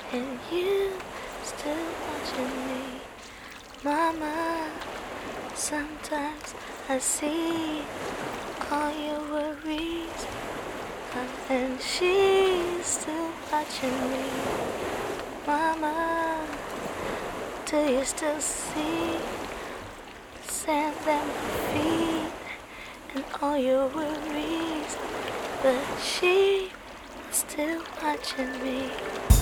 and you still watching me. Mama, sometimes I see all your worries, and she's still watching me. Mama, do you still see the sand at my feet and all your worries? But she's still watching me.